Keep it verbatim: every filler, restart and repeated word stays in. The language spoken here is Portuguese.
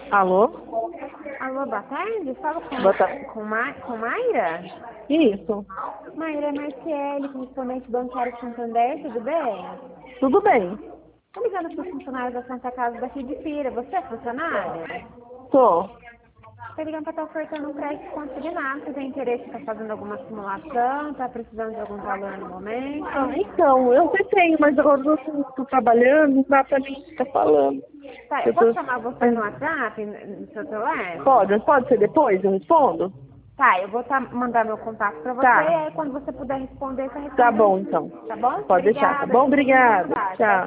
Alô? Alô, boa tarde. Falo Boa tarde. com, com, Ma, com Mayra? Isso. Mayra Marciele, correspondente bancário Santander, tudo bem? Tudo bem. Tô ligando para os funcionários da Santa Casa daqui de Pira. Você é funcionária? Tô. Tô ligando para estar ofertando um crédito consignado. Você tem interesse em estar fazendo alguma simulação? Tá precisando de algum valor no Ah, momento? então, eu até tenho, mas agora eu tô, tô trabalhando, não dá pra mim ficar falando. Tá, eu Eu tô... posso chamar você no WhatsApp, no seu telefone? Pode, pode ser depois? Eu respondo? Tá, eu vou tá, mandar meu contato para você e Tá. aí quando você puder responder, você Tá responde bom, aí. então. Tá bom? Pode deixar, tá Obrigada. bom? Depois a gente vai Obrigada. mudar. Tchau, Tchau.